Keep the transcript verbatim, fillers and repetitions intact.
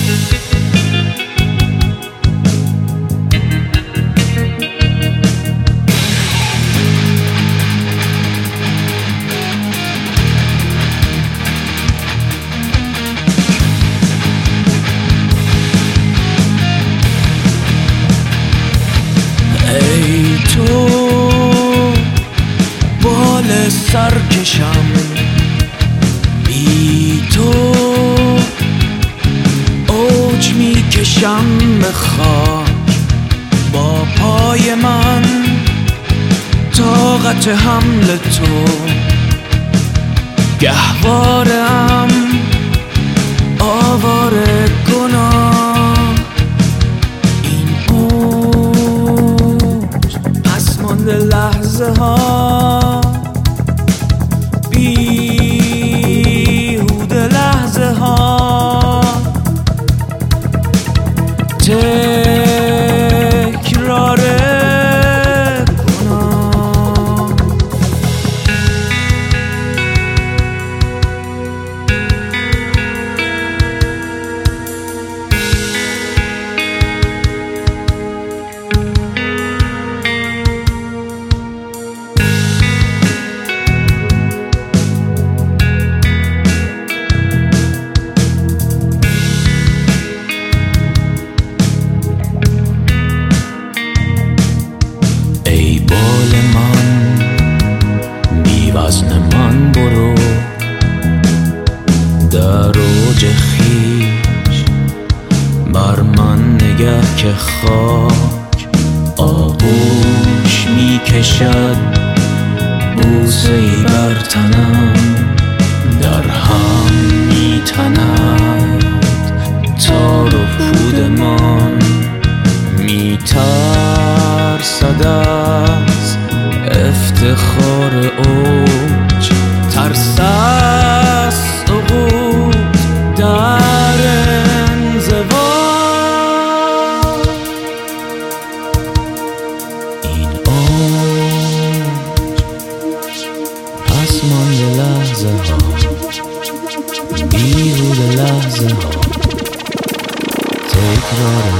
ای تو بال سرکشم، بی تو اوج میکشم به خاک. با پای من طاقت حمل تو، گهوارم آواره گناه. این اوج پس مانده لحظه ها، بیهوده لحظه ها، تکرار گناه. ای بال من بی وزن من برو، در اوج خویش بر من نگه که خاک آغوش می کشد. بوسه ای بر تنم در هم می تند، تار و پودمان می ترسد از افتخار اوج. ترس از سقوط در انزوا، این اوج پس مانده لحظه ها، بیهوده لحظه ها، تکرار